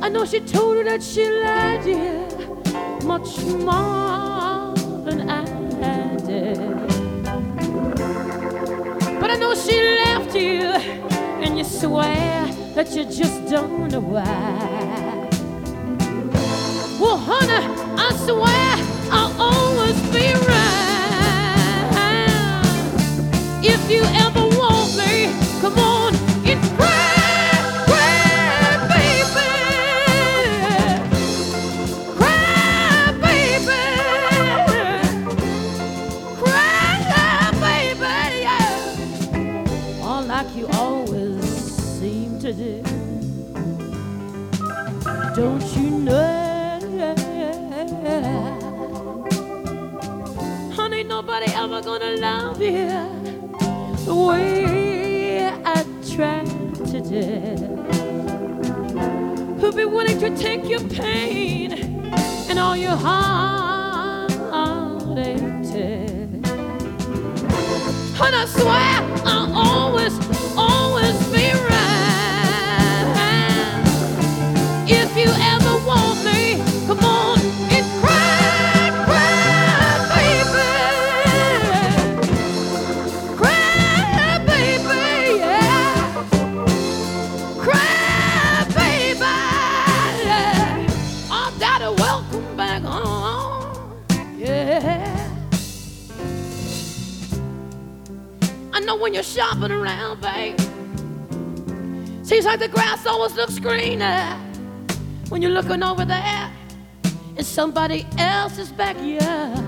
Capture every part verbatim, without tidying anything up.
I know she told her that she loved you much more than I did. But I know she left you, and you swear that you just don't know why. Well, honey, I swear I'll always be right. If you ever want me, come on and cry, cry, baby. Cry, baby. Cry, baby, yeah. All like you always seem to do. Don't you know? Honey, nobody ever gonna love you the way I tried to do. Who'll be willing to take your pain and all your heartache too. And I swear I'll always, always be right. If you ever want me, come on and cry, cry, baby. Cry, baby, yeah. Cry, baby, yeah. Oh, Daddy, welcome back home, yeah. I know when you're shopping around, babe, seems like the grass always looks greener when you're looking over there in somebody else's backyard.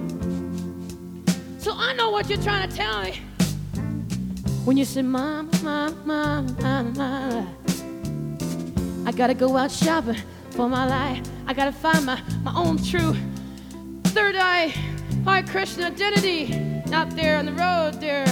So I know what you're trying to tell me when you say, Mama, Mama, Mama, Mama, Mama, I gotta go out shopping for my life. I gotta find my, my own true third eye Hare Krishna identity out there on the road there.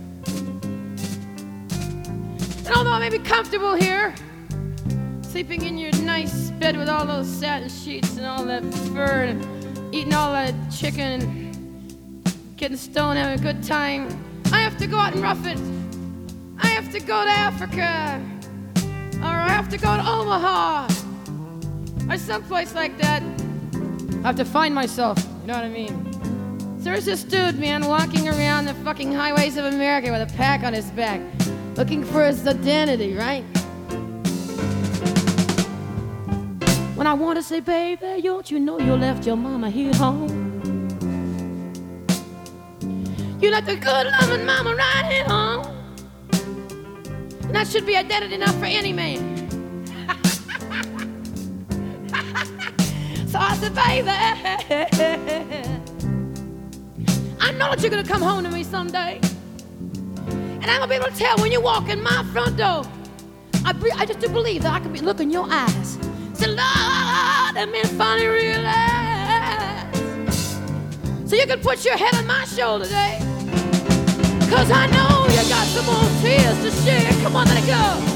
And although I may be comfortable here, sleeping in your nice bed with all those satin sheets and all that fur and eating all that chicken and getting stoned, having a good time, I have to go out and rough it. I have to go to Africa, or I have to go to Omaha, or someplace like that. I have to find myself, you know what I mean? So there's this dude, man, walking around the fucking highways of America with a pack on his back, looking for his identity, right? When I want to say, baby, don't you know you left your mama here home? You left a good loving mama right here home. And that should be identity enough for any man. So I said, baby, I know that you're going to come home to me someday. And I'm going to be able to tell when you walk in my front door. I, be, I just do believe that I can be looking in your eyes. Say, Lord, that man finally realized. So you can put your head on my shoulder today. Cause I know you got some more tears to share. Come on, let it go.